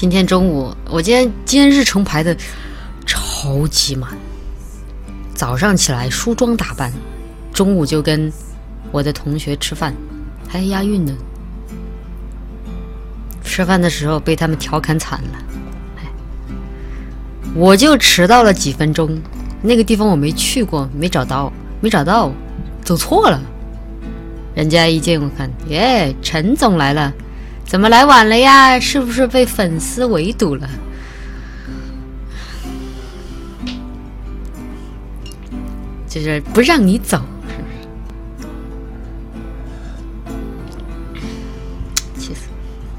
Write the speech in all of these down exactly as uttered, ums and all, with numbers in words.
今天中午，我今天今天日程排的超级满。早上起来梳妆打扮，中午就跟我的同学吃饭，还押韵呢。吃饭的时候被他们调侃惨了，我就迟到了几分钟。那个地方我没去过，没找到，没找到，走错了。人家一见我看，耶，陈总来了，怎么来晚了呀？是不是被粉丝围堵了？就是不让你走，是不是？气死！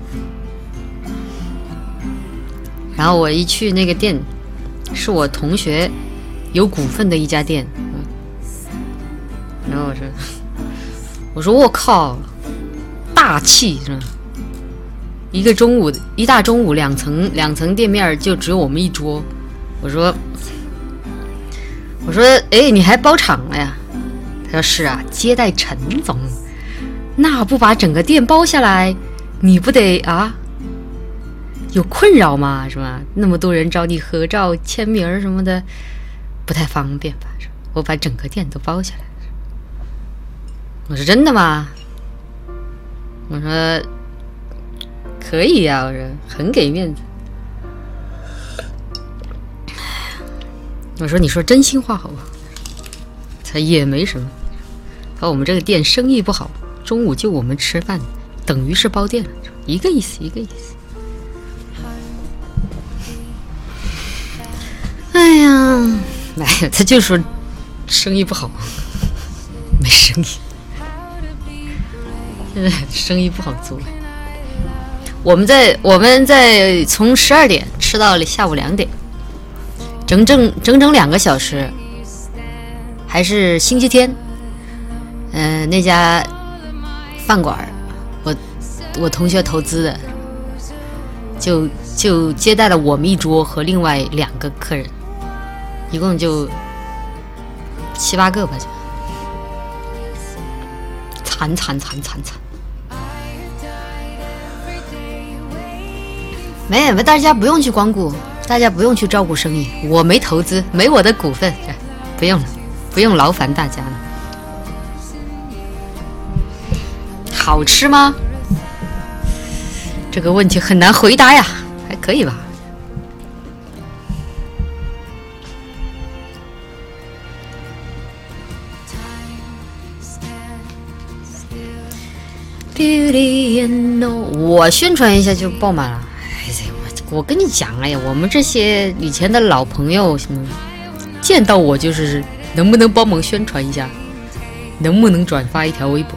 然后我一去那个店，是我同学有股份的一家店，然后我说，我说我靠，大气是吧？一个中午，一大中午，两层两层店面就只有我们一桌。我说，我说，哎，你还包场了呀？他说是啊，接待陈总，那不把整个店包下来，你不得啊？有困扰吗？是吧？那么多人找你合照、签名什么的，不太方便吧？我把整个店都包下来。我说真的吗？我说可以呀、啊，我说很给面子。我说你说真心话好不好？他也没什么。他说我们这个店生意不好，中午就我们吃饭，等于是包店了，一个意思，一个意思。哎呀，哎呀，他就说生意不好，没生意。现在生意不好做。我们在我们在从十二点吃到下午两点，整整整整两个小时，还是星期天。嗯、呃，那家饭馆，我我同学投资的，就就接待了我们一桌和另外两个客人，一共就七八个吧，就惨惨惨惨惨。没有，大家不用去光顾，大家不用去照顾生意，我没投资，没我的股份，不用了，不用劳烦大家了。好吃吗？这个问题很难回答呀，还可以吧。我宣传一下就爆满了。我我跟你讲，哎呀，我们这些以前的老朋友什么，见到我就是能不能帮忙宣传一下，能不能转发一条微博？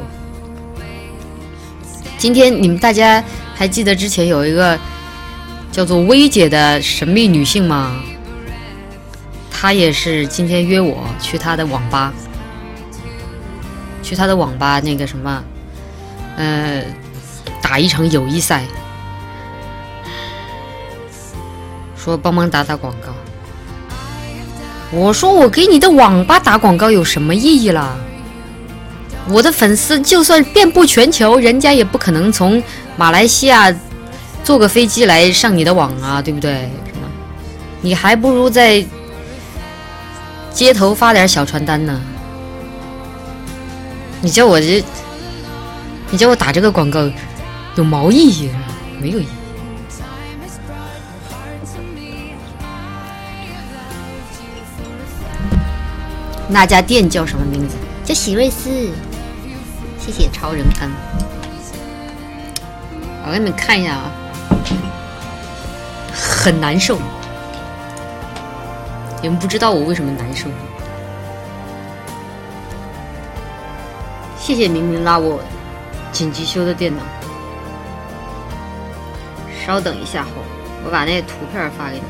今天你们大家还记得之前有一个叫做薇姐的神秘女性吗？她也是今天约我去她的网吧，去她的网吧那个什么，呃，打一场友谊赛。说帮忙打打广告，我说我给你的网吧打广告有什么意义啦？我的粉丝就算遍布全球，人家也不可能从马来西亚坐个飞机来上你的网啊，对不对？你还不如在街头发点小传单呢。你叫我这，你叫我打这个广告有毛意义？没有意义。那家店叫什么名字？叫喜瑞斯。谢谢超人安。我给你们看一下啊，很难受。你们不知道我为什么难受。谢谢明明拉我紧急修的电脑。稍等一下后，我把那个图片发给你。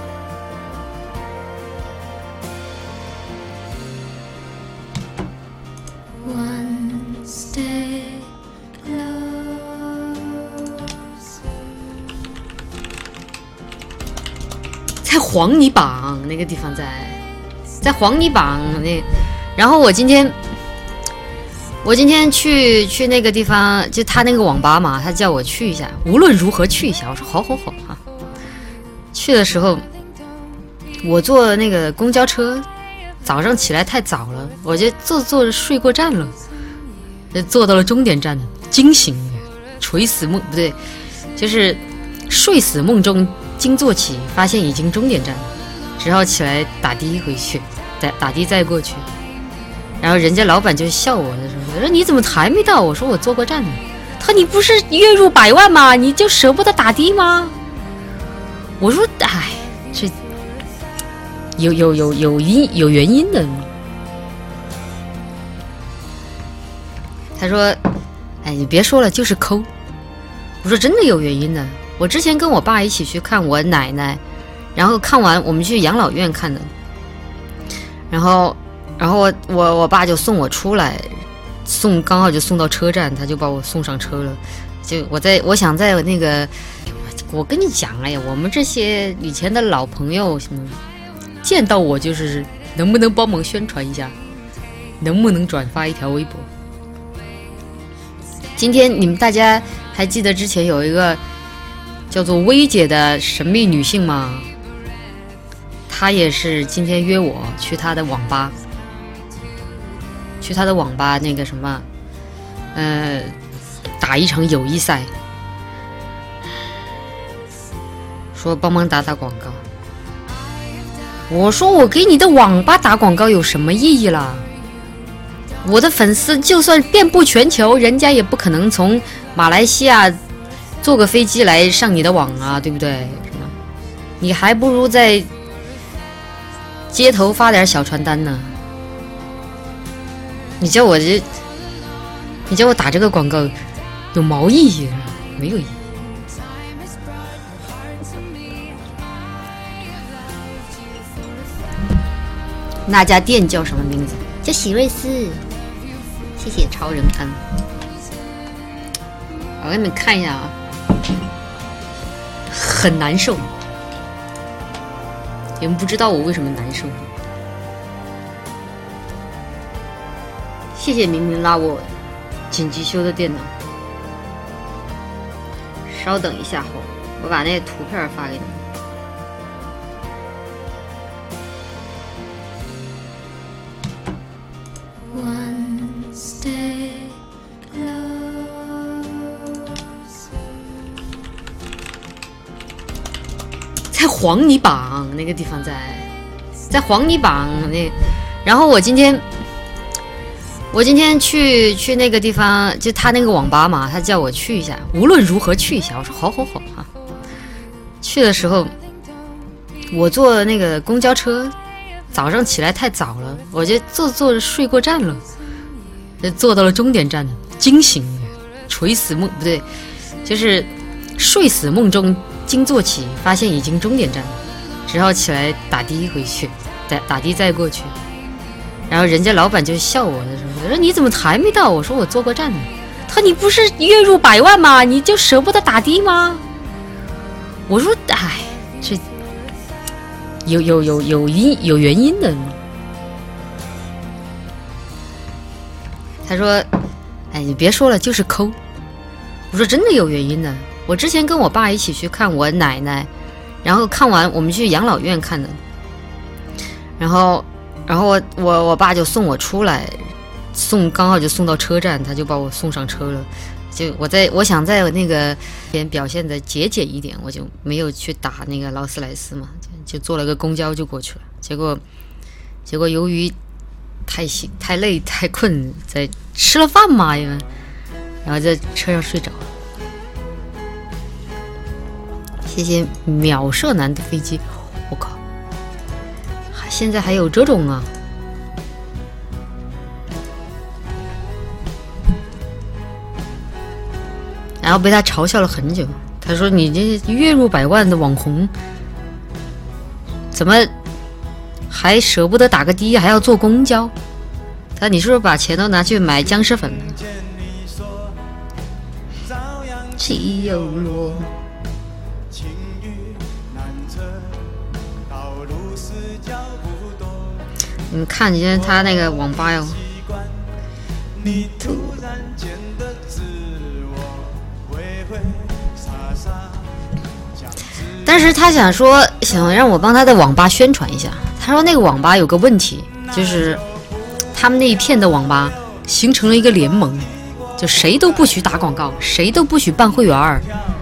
在黄泥榜那个地方在，在黄泥榜那，然后我今天，我今天去去那个地方，就他那个网吧嘛，他叫我去一下，无论如何去一下。我说好好好哈， 去的时候，我坐那个公交车，早上起来太早了，我就坐坐着睡过站了，坐到了终点站，惊醒，垂死梦不对，就是睡死梦中惊坐起，发现已经终点站了，只好起来打的回去，打打的再过去。然后人家老板就笑我的时候说：“你怎么还没到？”我说：“我坐过站呢。”他说：“你不是月入百万吗？你就舍不得打的吗？”我说：“哎，这有有有有因有原因的。”他说：“哎，你别说了，就是抠。”我说：“真的有原因的。我之前跟我爸一起去看我奶奶，然后看完我们去养老院看的，然后。”然后我我我爸就送我出来，送刚好就送到车站，他就把我送上车了。就我在我想在那个，我跟你讲，哎呀，我们这些以前的老朋友，见到我就是能不能帮忙宣传一下，能不能转发一条微博？今天你们大家还记得之前有一个叫做薇姐的神秘女性吗？她也是今天约我去她的网吧。去他的网吧那个什么，呃，打一场友谊赛，说帮忙打打广告。我说我给你的网吧打广告有什么意义啦？我的粉丝就算遍布全球，人家也不可能从马来西亚坐个飞机来上你的网啊，对不对？你还不如在街头发点小传单呢。你叫我这，你叫我打这个广告，有毛意义？没有意义。那家店叫什么名字？叫喜瑞斯。谢谢超人安。我给你们看一下啊，很难受。你们不知道我为什么难受。谢谢明明拉我紧急修的电脑。稍等一下后，我把那个图片发给你。在黄泥榜那个地方在，在黄泥榜那，然后我今天。我今天去去那个地方，就他那个网吧嘛，他叫我去一下，无论如何去一下。我说好好好啊。去的时候，我坐那个公交车，早上起来太早了，我就坐坐着睡过站了，就坐到了终点站，惊醒，垂死梦不对，就是睡死梦中惊坐起，发现已经终点站了，只好起来打的回去，打打的再过去。然后人家老板就笑我的时候说：“你怎么还没到？”我说：“我坐过站呢。”他说：“你不是月入百万吗？你就舍不得打的吗？”我说：“哎，这有有有有因有原因的。”他说：“哎，你别说了，就是抠。”我说：“真的有原因的。我之前跟我爸一起去看我奶奶，然后看完我们去养老院看的，然后。然后我我我爸就送我出来，送刚好就送到车站，他就把我送上车了。就我在我想在那个边表现的节俭一点，我就没有去打那个劳斯莱斯嘛，就, 就坐了个公交就过去了。结果结果由于太辛太累太困，在吃了饭嘛，因为然后在车上睡着了。谢谢秒射男的飞机，我靠！现在还有这种啊！然后被他嘲笑了很久。他说：“你这月入百万的网红，怎么还舍不得打个的，还要坐公交？”他你是不是把钱都拿去买僵尸粉了？起又落。你们看见他那个网吧哟，但当时他想说想让我帮他的网吧宣传一下，他说那个网吧有个问题，就是他们那一片的网吧形成了一个联盟，就谁都不许打广告，谁都不许办会员，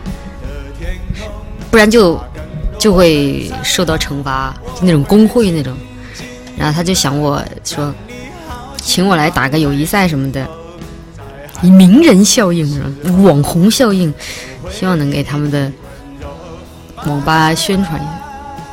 不然就就会受到惩罚，就那种工会那种。然后他就想我说请我来打个友谊赛什么的，以名人效应网红效应，希望能给他们的网吧宣传一下。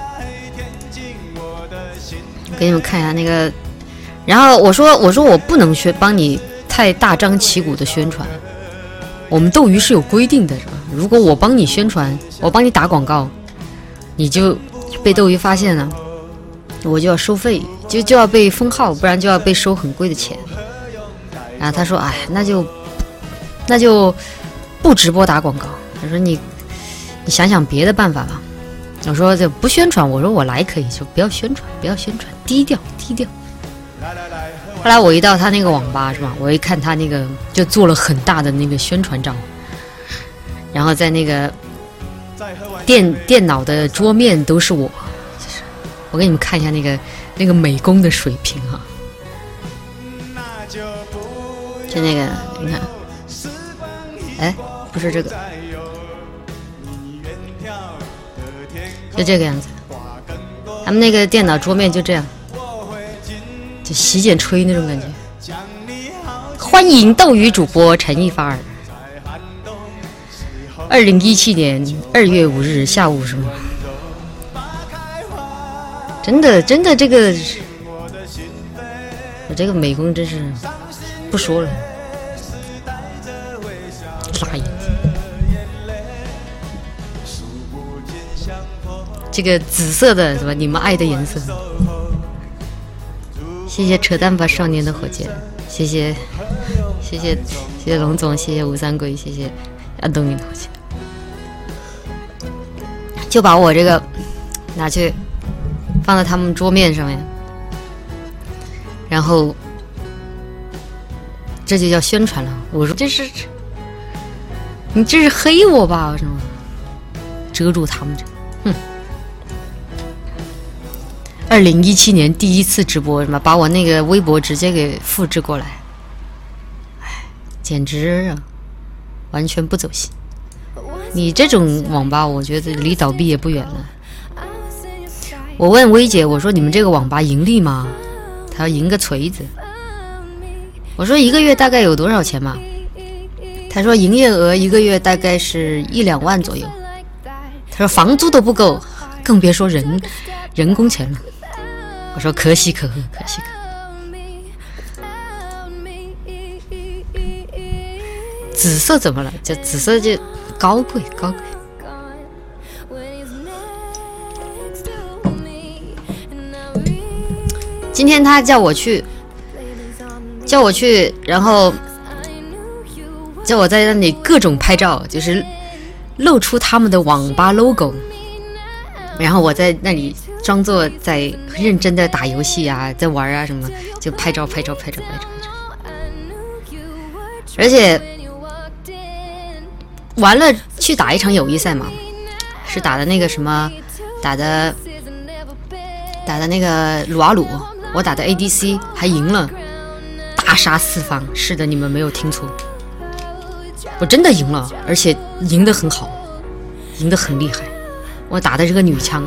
给你们看一下那个，然后我说我说我不能宣帮你太大张旗鼓的宣传，我们斗鱼是有规定的，是吧？如果我帮你宣传，我帮你打广告，你就被斗鱼发现了，我就要收费，就就要被封号，不然就要被收很贵的钱。然后他说哎，那就那就不直播打广告，他说你你想想别的办法吧。我说这不宣传，我说我来可以，就不要宣传，不要宣传，低调低调。后来我一到他那个网吧是吧，我一看他那个就做了很大的那个宣传照，然后在那个电电脑的桌面都是我，我给你们看一下那个那个美工的水平哈、啊，就那个你看，哎，不是这个。就这个样子，他们那个电脑桌面就这样，就洗剪吹那种感觉。欢迎斗鱼主播陈一发儿。二零一七年二月五日下午什么？真的真的这个，我这个美工真是不说了，辣眼睛。这个紫色的是吧？你们爱的颜色。谢谢扯淡吧少年的火箭，谢谢谢谢谢谢龙总，谢谢吴三桂，谢谢阿东尼的火箭。就把我这个拿去放在他们桌面上面，然后这就叫宣传了。我说这是你这是黑我吧？什么遮住他们这，哼。二零一七年第一次直播，什么把我那个微博直接给复制过来，哎，简直啊，完全不走心。你这种网吧，我觉得离倒闭也不远了。我问薇姐，我说你们这个网吧盈利吗？她要赢个锤子。我说一个月大概有多少钱嘛？她说营业额一个月大概是一两万左右。她说房租都不够，更别说人人工钱了。我说可喜可贺，可喜可贺。紫色怎么了？就紫色就高贵高贵。今天他叫我去，叫我去，然后叫我在那里各种拍照，就是露出他们的网吧 logo， 然后我在那里装作在认真的打游戏啊，在玩啊什么，就拍照拍照拍照拍照拍照。而且完了去打一场友谊赛嘛，是打的那个什么，打的打的那个鲁阿鲁，我打的 A D C 还赢了，大杀四方。是的，你们没有听错，我真的赢了，而且赢得很好，赢得很厉害。我打的这个女枪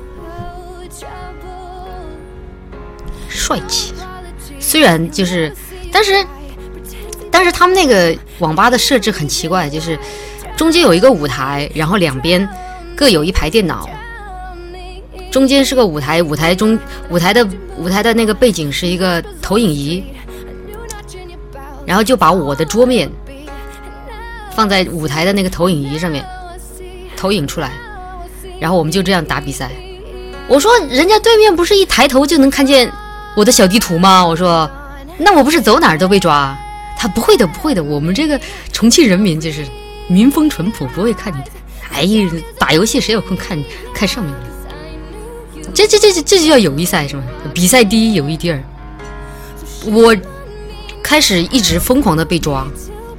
帅气，虽然就是，但是，但是他们那个网吧的设置很奇怪，就是中间有一个舞台，然后两边各有一排电脑，中间是个舞台，舞台中舞台的舞台的那个背景是一个投影仪，然后就把我的桌面放在舞台的那个投影仪上面，投影出来，然后我们就这样打比赛。我说人家对面不是一抬头就能看见我的小地图吗？我说那我不是走哪儿都被抓？他不会的不会的，我们这个重庆人民就是民风淳朴，不会看你的。哎呀，打游戏谁有空看看上面？这这这这这就叫友谊赛是吗？比赛第一，友谊第二。我开始一直疯狂的被抓，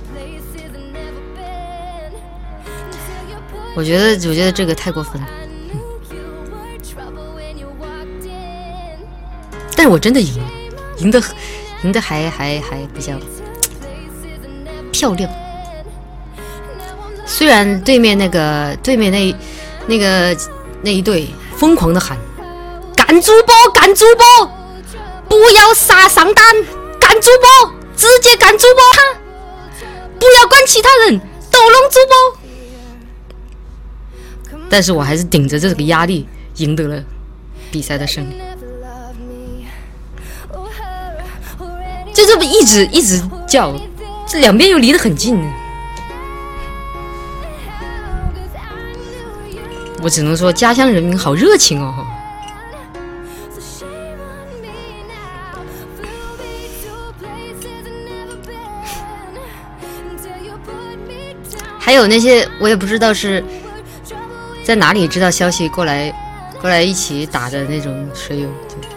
我觉得我觉得这个太过分了。 但是我真的赢了，赢得赢得还还还比较漂亮。虽然对面那个对面那那个那一队疯狂的喊赶主播赶主播，不要杀上单，赶主播直接赶主播他，不要管其他人，斗龙主播。但是我还是顶着这个压力赢得了比赛的胜利。就这么一直一直叫，这两边又离得很近，我只能说家乡人民好热情哦。还有那些我也不知道是在哪里知道消息过来过来一起打的那种水友，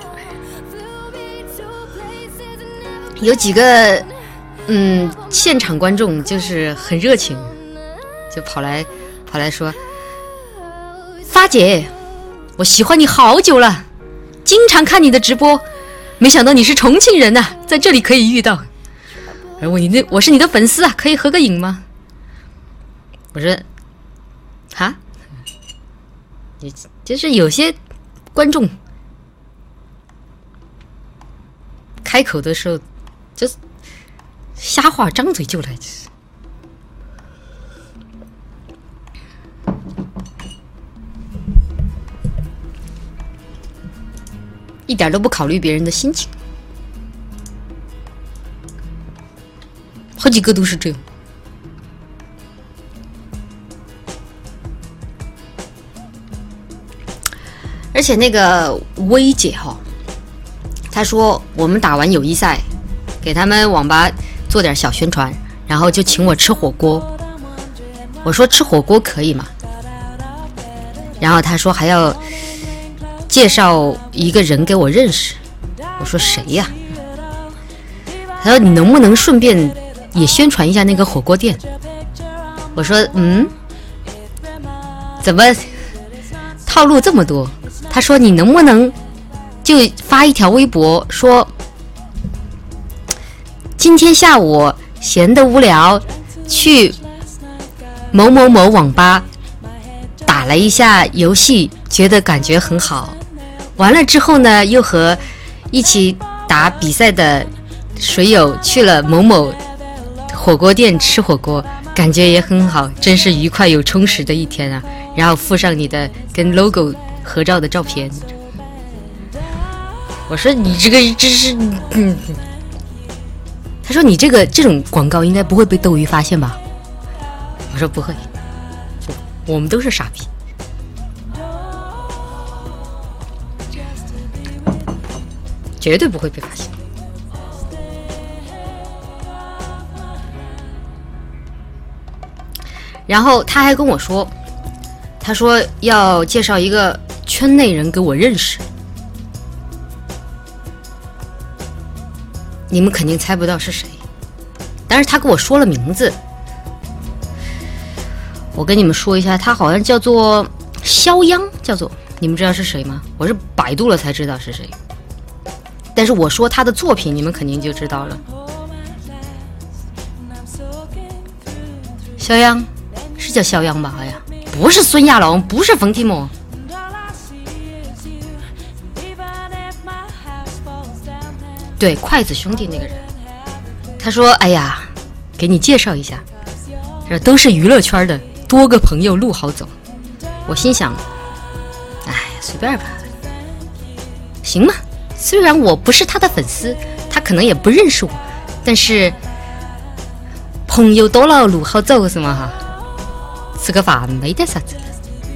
有几个嗯现场观众就是很热情，就跑来跑来说，发姐，我喜欢你好久了，经常看你的直播，没想到你是重庆人呐、啊，在这里可以遇到。而我你的我是你的粉丝啊，可以合个影吗？我说，哈，也就是有些观众开口的时候，就是瞎话，张嘴就来，就是一点都不考虑别人的心情，好几个都是这样。而且那个薇姐哈，她说我们打完友谊赛，给他们网吧做点小宣传，然后就请我吃火锅。我说吃火锅可以吗？然后她说还要介绍一个人给我认识。我说谁呀？她说你能不能顺便也宣传一下那个火锅店？我说嗯，怎么套路这么多？他说你能不能就发一条微博说，今天下午闲得无聊，去某某某网吧打了一下游戏，觉得感觉很好，完了之后呢又和一起打比赛的水友去了某某火锅店吃火锅，感觉也很好，真是愉快又充实的一天啊。然后附上你的跟 logo 合照的照片。我说你这个这是嗯，他说你这个这种广告应该不会被斗鱼发现吧？我说不会，我们都是傻逼。绝对不会被发现。然后他还跟我说，他说要介绍一个圈内人给我认识，你们肯定猜不到是谁，但是他跟我说了名字，我跟你们说一下，他好像叫做肖央，叫做，你们知道是谁吗？我是百度了才知道是谁，但是我说他的作品，你们肯定就知道了。肖央是叫肖央吧？好像不是孙亚龙，不是冯提莫。对，筷子兄弟那个人，他说：“哎呀，给你介绍一下，这都是娱乐圈的，多个朋友路好走。”我心想：“哎，随便吧，行嘛。虽然我不是他的粉丝，他可能也不认识我，但是朋友多了路好走是吗？哈，吃个饭没得啥子。”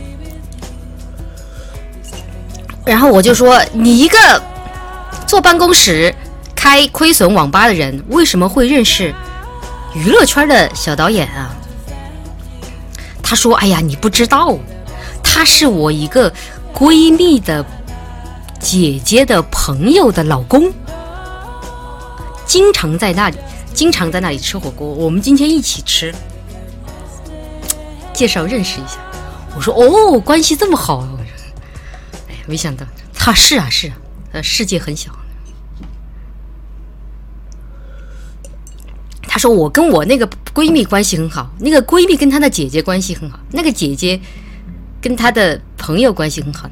然后我就说：“你一个坐办公室开亏损网吧的人，为什么会认识娱乐圈的小导演啊？”他说：“哎呀，你不知道，他是我一个闺蜜的姐姐的朋友的老公，经常在那里，经常在那里吃火锅。我们今天一起吃，介绍认识一下。”我说：“哦，关系这么好。”哎，没想到他是啊是啊，呃，世界很小。 她说我跟我那个闺蜜关系很好，那个闺蜜跟她的姐姐关系很好，那个姐姐跟她的朋友关系很好。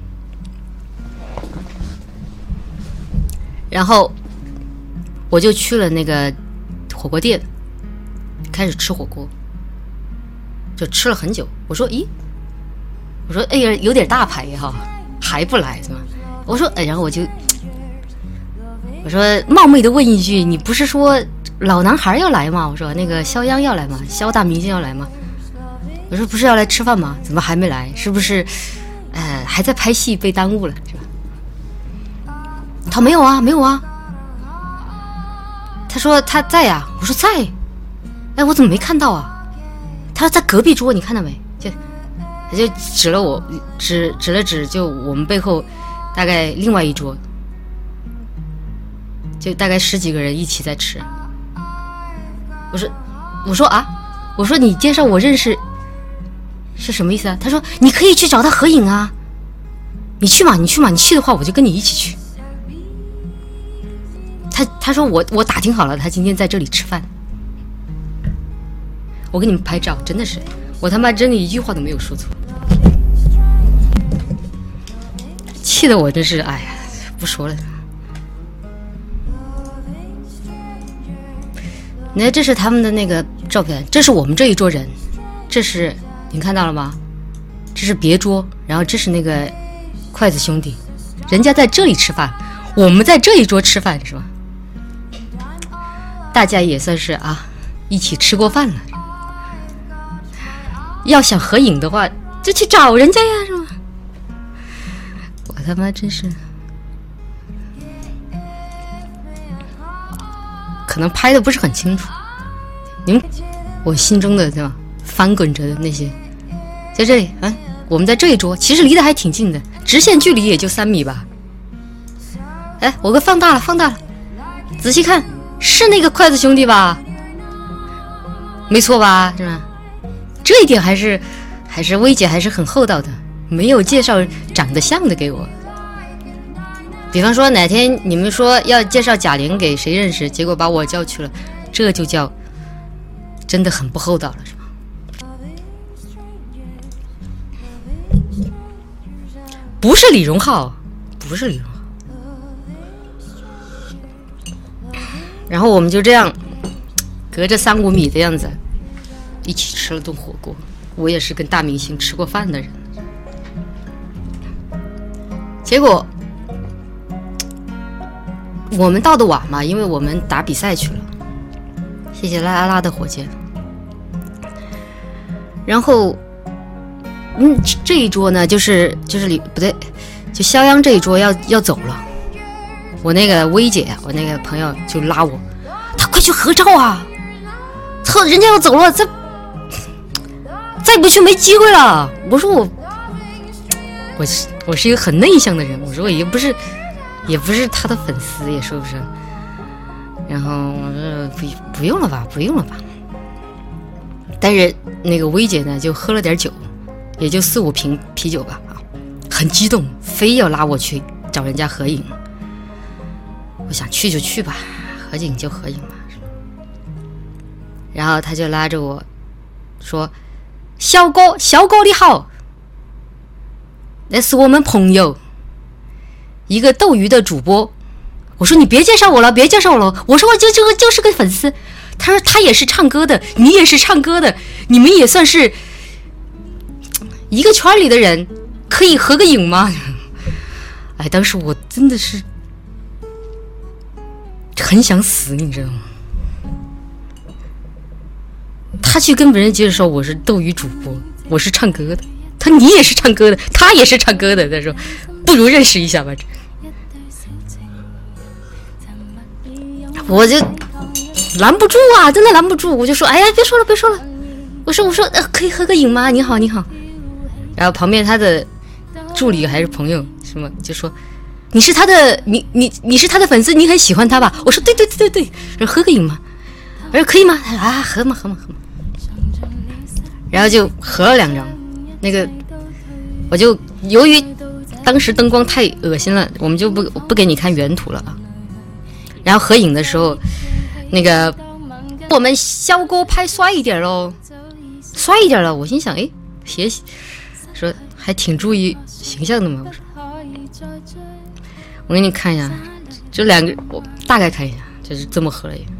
然后我就去了那个火锅店，开始吃火锅，就吃了很久。我说咦，我说哎呀有点大牌哈，还不来是吗？我说哎，然后我就我说冒昧的问一句，你不是说老男孩要来吗？我说那个肖央要来吗？肖大明星要来吗？我说不是要来吃饭吗？怎么还没来？是不是呃还在拍戏被耽误了是吧？他没有啊，没有啊。他说他在呀、啊，我说在。哎，我怎么没看到啊？他说在隔壁桌，你看到没？就他就指了我，指指了指，就我们背后大概另外一桌，就大概十几个人一起在吃。我说我说啊，我说你介绍我认识是什么意思啊？他说你可以去找他合影啊，你去嘛，你去嘛，你去的话我就跟你一起去。他他说我我打听好了，他今天在这里吃饭，我给你们拍照，真的是我他妈真的一句话都没有说错，气得我真是哎呀不说了。那这是他们的那个照片，这是我们这一桌人，这是您看到了吗？这是别桌，然后这是那个筷子兄弟，人家在这里吃饭，我们在这一桌吃饭是吧？大家也算是啊一起吃过饭了。要想合影的话就去找人家呀是吧？我他妈真是可能拍的不是很清楚，你们我心中的对吧翻滚着的那些在这里啊，我们在这一桌其实离得还挺近的，直线距离也就三米吧。哎，我给放大了放大了，仔细看是那个筷子兄弟吧？没错吧是吧？这一点还是还是薇姐还是很厚道的，没有介绍长得像的给我。比方说哪天你们说要介绍贾玲给谁认识，结果把我叫去了，这就叫真的很不厚道了是吧？不是李荣浩，不是李荣浩。然后我们就这样隔着三五米的样子一起吃了顿火锅。我也是跟大明星吃过饭的人，结果我们到的晚嘛，因为我们打比赛去了，谢谢拉拉拉的火箭。然后嗯，这一桌呢就是就是李不对，就肖央这一桌要要走了，我那个薇姐我那个朋友就拉我，他快去合照啊，操，人家要走了，再再不去没机会了。我说我我是我是一个很内向的人，我说我也不是也不是他的粉丝，也说不上。然后我说不不用了吧不用了吧。但是那个薇姐呢就喝了点酒，也就四五瓶啤酒吧，啊，很激动，非要拉我去找人家合影。我想去就去吧，合影就合影吧。然后他就拉着我说：“小哥，小哥你好，那是我们朋友，一个斗鱼的主播。”我说：“你别介绍我了，别介绍我了。”我说：“我就这个就是个粉丝。”他说：“他也是唱歌的，你也是唱歌的，你们也算是一个圈里的人，可以合个影吗？”哎，当时我真的是很想死，你知道吗？他去跟别人介绍我是斗鱼主播，我是唱歌的。他你也是唱歌的，他也是唱歌的。他说不如认识一下吧。我就拦不住啊，真的拦不住。我就说哎呀，别说了，别说了。我说我说、呃、可以合个影吗？你好，你好。然后旁边他的助理还是朋友什么就说你是他的你你你是他的粉丝，你很喜欢他吧？我说对对对对对。然后合个影吗？我说可以吗？他说啊，合嘛合嘛合嘛。然后就合了两张。那个我就由于当时灯光太恶心了，我们就不不给你看原图了啊。然后合影的时候，那个我们肖哥拍帅一点喽，帅一点了。我心想，哎，学习说还挺注意形象的嘛。我说，我给你看一下，这两个我大概看一下，就是这么合了影。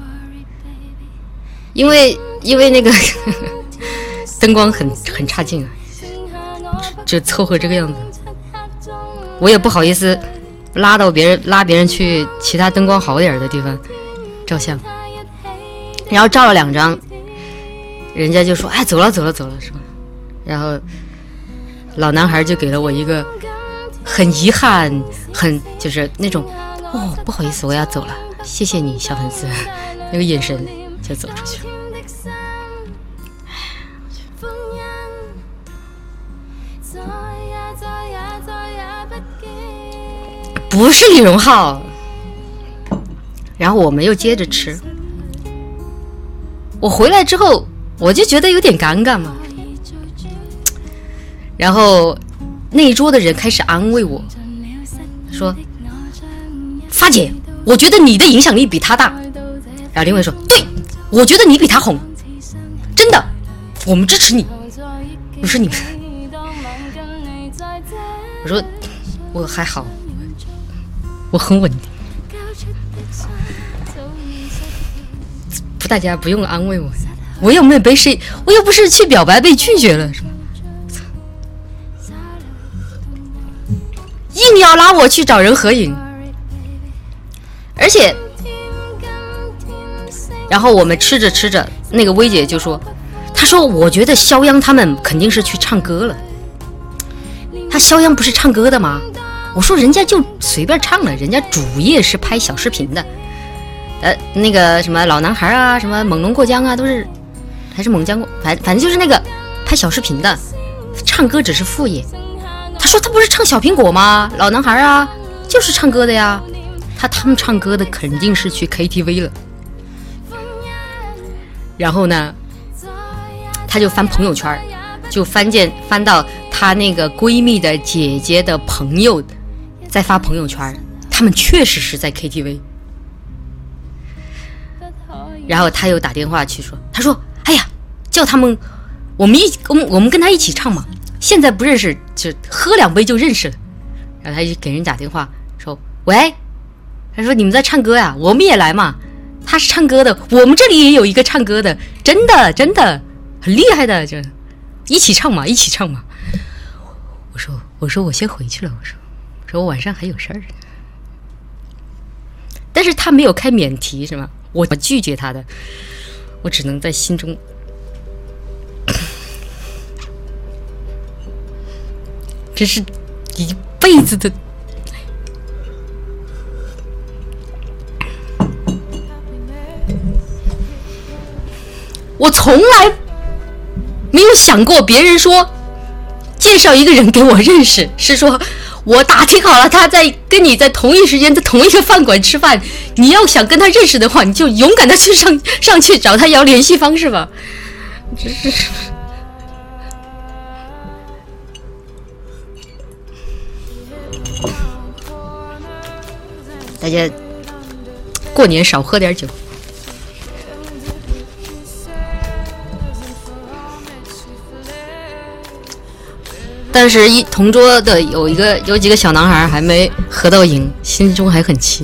因为因为那个灯光很很差劲啊，就凑合这个样子。我也不好意思拉到别人拉别人去其他灯光好点的地方照相，然后照了两张，人家就说：“哎，走了走了走了，是吧？”然后老男孩就给了我一个很遗憾、很就是那种“哦，不好意思，我要走了，谢谢你，小粉丝”那个眼神。就走出去了。不是李荣浩。然后我们又接着吃。我回来之后，我就觉得有点尴尬嘛。然后那一桌的人开始安慰我，说：“发姐，我觉得你的影响力比他大。”然后另外说：“对。”我觉得你比他红，真的，我们支持你。我说你们，我说我还好，我很稳定。不，大家不用安慰我，我又没有被谁，我又不是去表白被拒绝了，是吗？硬要拉我去找人合影，而且。然后我们吃着吃着，那个薇姐就说：“她说我觉得肖央他们肯定是去唱歌了。他肖央不是唱歌的吗？”我说：“人家就随便唱了，人家主业是拍小视频的。呃，那个什么老男孩啊，什么猛龙过江啊，都是还是猛江过，反反正就是那个拍小视频的，唱歌只是副业。”他说：“他不是唱小苹果吗？老男孩啊，就是唱歌的呀。他他们唱歌的肯定是去 K T V 了。”然后呢，她就翻朋友圈，就翻见翻到她那个闺蜜的姐姐的朋友在发朋友圈，他们确实是在 K T V。然后她又打电话去说，她说：“哎呀，叫他们，我们一我们我们跟他一起唱嘛。现在不认识，就喝两杯就认识了。”然后她就给人打电话说：“喂，她说你们在唱歌呀，我们也来嘛。”他是唱歌的，我们这里也有一个唱歌的，真的真的很厉害的，就一起唱嘛，一起唱嘛。我说我说我先回去了，我说我说我晚上还有事儿。但是他没有开免提是吗？我拒绝他的，我只能在心中。这是一辈子的。我从来没有想过别人说介绍一个人给我认识，是说我打听好了他在跟你在同一时间在同一个饭馆吃饭，你要想跟他认识的话，你就勇敢的去上上去找他要联系方式吧。这是大家过年少喝点酒。但是一同桌的有一个有几个小男孩还没合到影，心中还很气。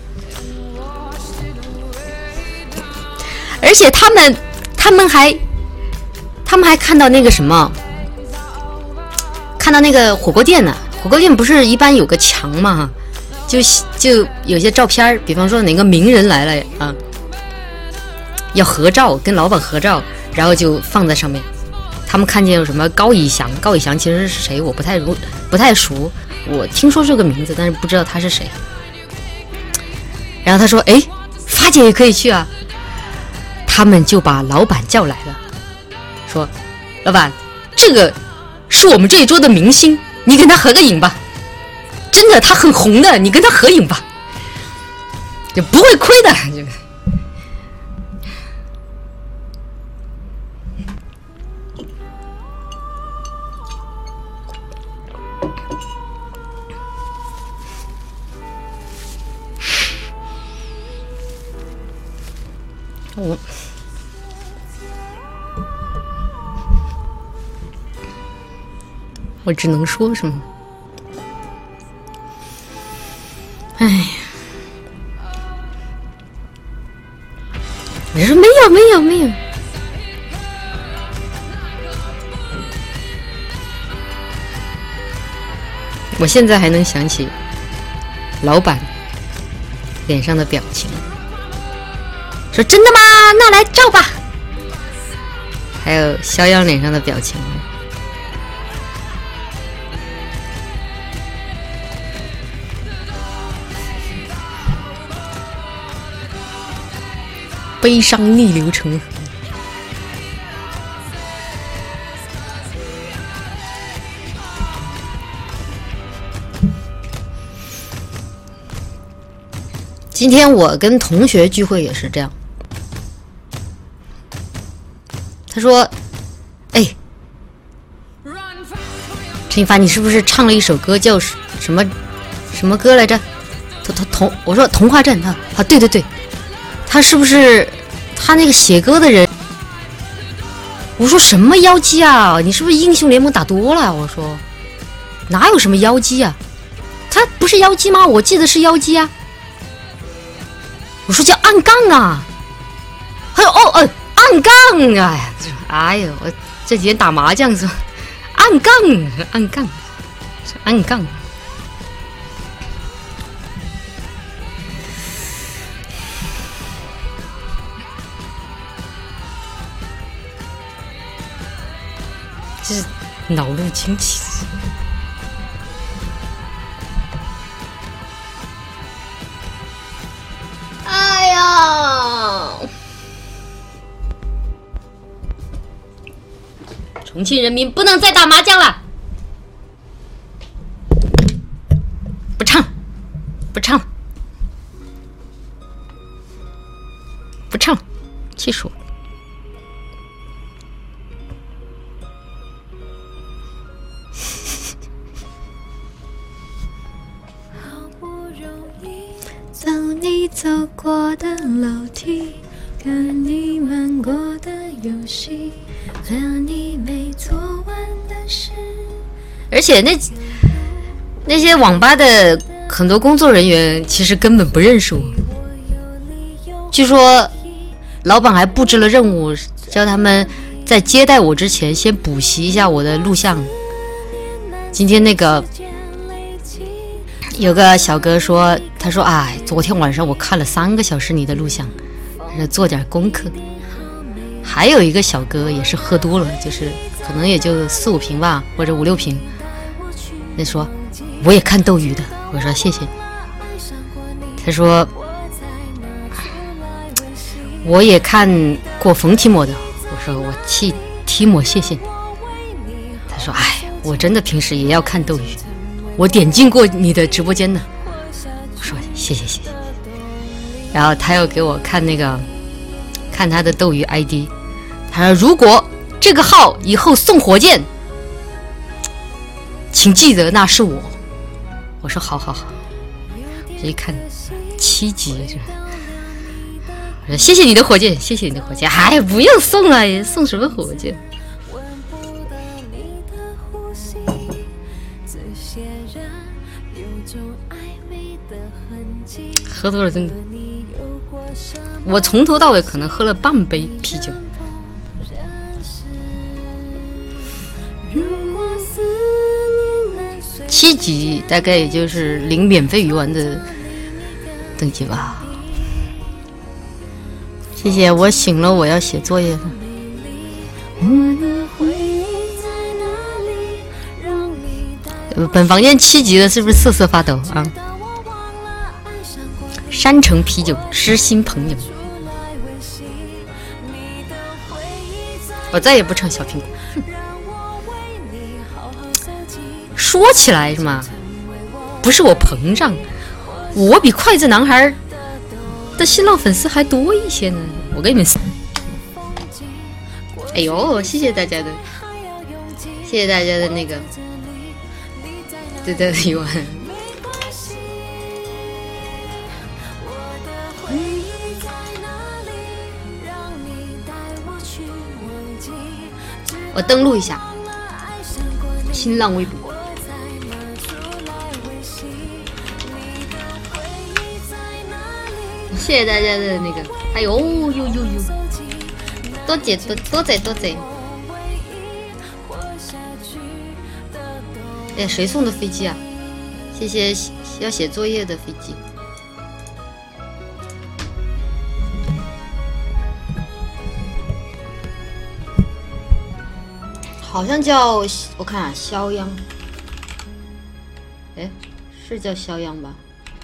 而且他们他们还他们还看到那个什么，看到那个火锅店呢。火锅店不是一般有个墙嘛，就就有些照片，比方说哪个名人来了啊，要合照，跟老板合照，然后就放在上面。他们看见有什么高以翔，高以翔其实是谁我不太รู้不太熟，我听说这个名字，但是不知道他是谁。然后他说：“哎，发姐也可以去啊。”他们就把老板叫来了，说：“老板，这个是我们这一桌的明星，你跟他合个影吧。真的，他很红的，你跟他合影吧，就不会亏的。”这个。 我我只能说什么？哎呀，我说没有没有没有。我现在还能想起老板脸上的表情，说真的吗？那来照吧。还有肖央脸上的表情，悲伤逆流成河。今天我跟同学聚会也是这样，他说：“哎，陈一凡，你是不是唱了一首歌叫什么什么歌来着？童童童，我说童话镇啊啊，对对对，他是不是他那个写歌的人？我说什么妖姬啊？你是不是英雄联盟打多了？我说哪有什么妖姬啊？他不是妖姬吗？我记得是妖姬啊。”我说叫暗杠啊，还有哦哦暗杠，哎呀，哎呀，我这几天打麻将是吧？暗杠暗杠暗杠，这是脑路清奇。哎呀！重庆人民不能再打麻将了，不唱，不唱，不唱，气死我！ 走你走过的楼梯，看你玩过的游戏，还有你没做完的事。 而且那那些网吧的很多工作人员其实根本不认识我，据说老板还布置了任务，叫他们在接待我之前先补习一下我的录像。今天那个有个小哥说，他说哎，昨天晚上我看了三个小时你的录像，做点功课。还有一个小哥也是喝多了，就是可能也就四五瓶吧，或者五六瓶。那说我也看斗鱼的，我说谢谢你。他说我也看过冯提莫的，我说我替提莫谢谢你。他说哎，我真的平时也要看斗鱼，我点进过你的直播间的。我说谢谢谢谢。然后他又给我看那个看他的斗鱼 I D， 他说如果这个号以后送火箭，请记得那是我。我说好好好。这一看七级，我说谢谢你的火箭，谢谢你的火箭。哎，不用送了，送什么火箭？喝多了真的，我从头到尾可能喝了半杯啤酒。七级大概也就是领免费鱼丸的等级吧。谢谢，我醒了，我要写作业了。本房间七级的是不是瑟瑟发抖啊？山城啤酒，知心朋友。我再也不唱小苹果。说起来是吗？不是我膨胀，我比筷子男孩的新浪粉丝还多一些呢。我跟你们说，哎呦，谢谢大家的，谢谢大家的那个，对的礼物。 我登录一下新浪微博。谢谢大家的那个，还有哦呦呦呦，多谢多多谢多谢。哎，谁送的飞机啊？谢谢要写作业的飞机。好像叫我看啊，肖央。哎，是叫肖央吧？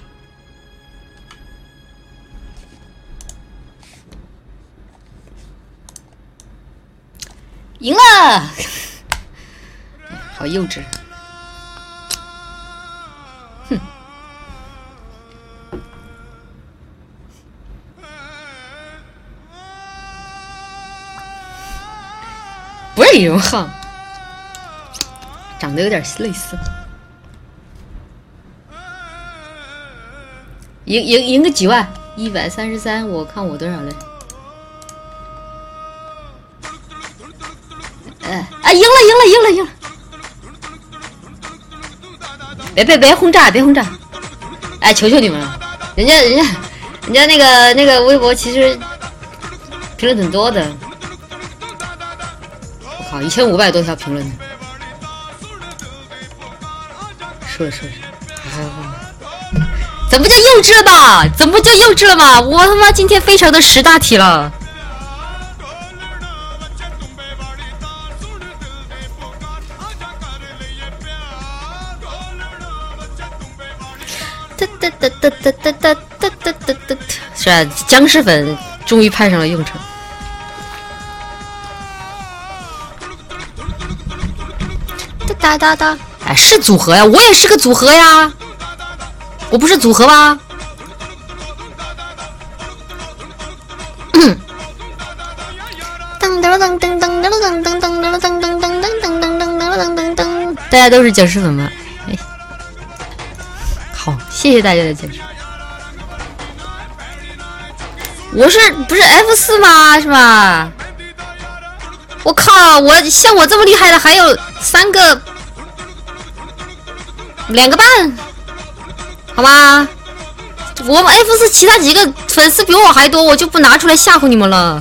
赢了，好幼稚。哼，不是李荣浩，长得有点类似。赢赢赢个几万，一百三十三，我看我多少嘞？哎啊，赢了赢了赢了赢了！别别别轰炸，别轰炸！哎，求求你们了，人家人家人家那个那个微博其实评论挺多的，我靠，一千五百多条评论呢。说了说了，怎么叫幼稚了吧？怎么叫幼稚了嘛？我他妈今天非常的识大体了。哒哒哒哒哒哒哒哒哒哒哒，是啊，僵尸粉终于派上了用场。哒哒哒哒，哎，是组合呀，我也是个组合呀，我不是组合吗？噔噔噔噔噔噔噔噔噔噔噔噔噔噔噔噔噔噔，大家都是僵尸粉吗？哎，好，谢谢大家的坚持。我是不是 F 四吗？是吧？我靠，我像我这么厉害的还有三个，两个半，好吗？我们 F 四其他几个粉丝比我还多，我就不拿出来吓唬你们了。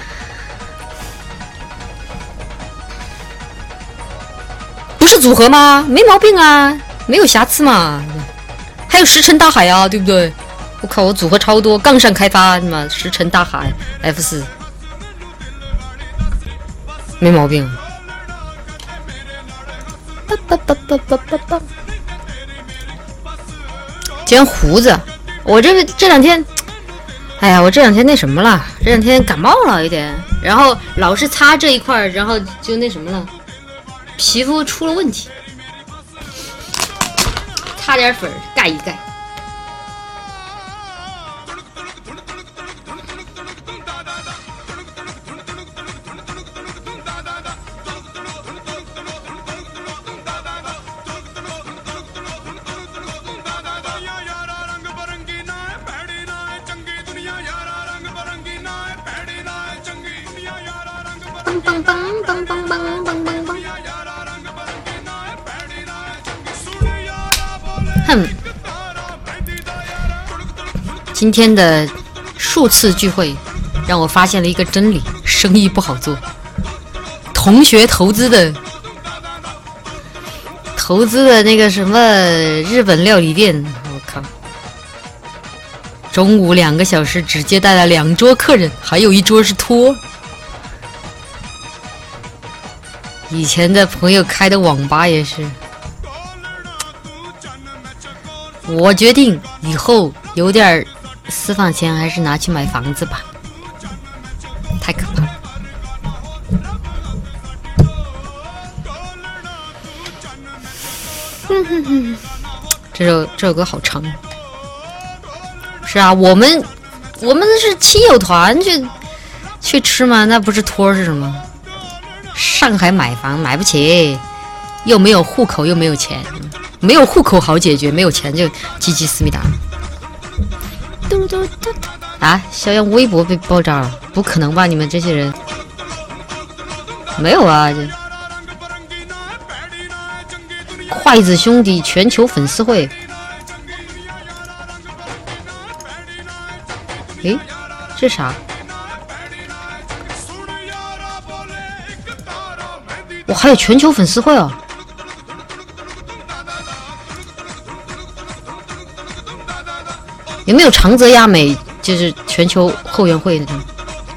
不是组合吗？没毛病啊，没有瑕疵嘛。还有石沉大海啊，对不对？我靠，我组合超多，杠上开发，他妈石沉大海 F 四。没毛病。剪胡子，我这个这两天，哎呀，我这两天那什么了，这两天感冒了一点，然后老是擦这一块，然后就那什么了，皮肤出了问题，擦点粉盖一盖。棒棒棒棒棒棒棒棒！哼，今天的数次聚会让我发现了一个真理：生意不好做。同学投资的投资的那个什么日本料理店，我靠！中午两个小时只接待了两桌客人，还有一桌是托。以前的朋友开的网吧也是，我决定以后有点私房钱还是拿去买房子吧，太可怕了。哼哼哼，这首这首歌好长。是啊，我们我们是亲友团去去吃吗？那不是托是什么？上海买房买不起，又没有户口又没有钱，没有户口好解决，没有钱就鸡鸡思密达。啊！小杨微博被爆炸了，不可能吧？你们这些人没有啊？ 筷子兄弟全球粉丝会。诶，这啥？我还有全球粉丝会啊！有没有长泽雅美就是全球后援会那种？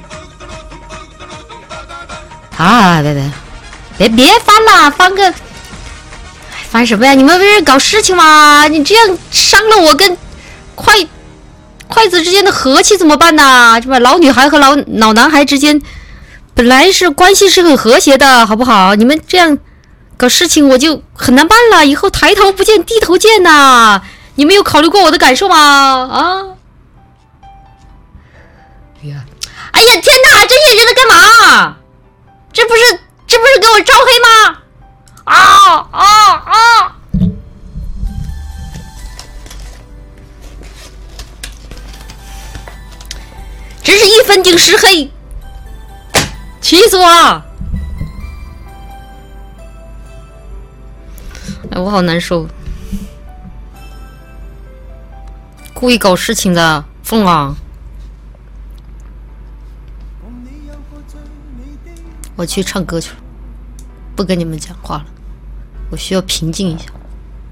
啊，别别别别翻了，翻个翻什么呀？你们不是搞事情吗？你这样伤了我跟筷筷子之间的和气怎么办呢？是吧？老女孩和老老男孩之间本来是关系是很和谐的，好不好？你们这样搞事情我就很难办了，以后抬头不见低头见呐！你们有考虑过我的感受吗？啊！哎呀，哎呀，天哪！这些人在干嘛？这不是这不是给我招黑吗？啊啊啊！真是一分定十黑，气死我了！哎，我好难受。故意搞事情的凤凰，我去唱歌去了，不跟你们讲话了，我需要平静一下。